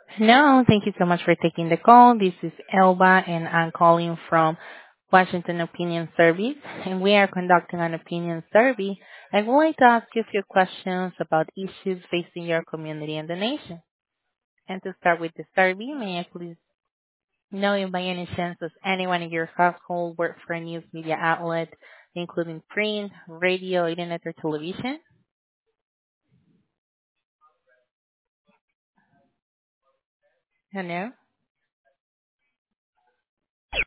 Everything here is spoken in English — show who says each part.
Speaker 1: No, thank you so much for taking the call. This is Elba, and I'm calling from Washington Opinion Service, and we are conducting an opinion survey. I would like to ask you a few questions about issues facing your community and the nation. And to start with the survey, may I please know if by any chance does anyone in your household work for a news media outlet, including print, radio, internet, or television? Hello?